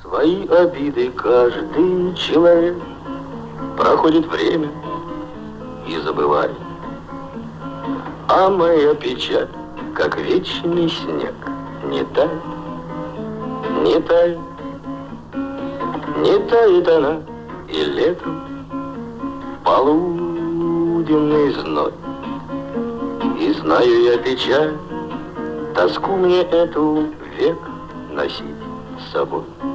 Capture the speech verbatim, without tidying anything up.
Свои обиды каждый человек проходит время и забывает. А моя печаль, как вечный снег, не тает, не тает, не тает она и летом полуденный зной. И знаю я печаль, тоску мне эту век носить с собой.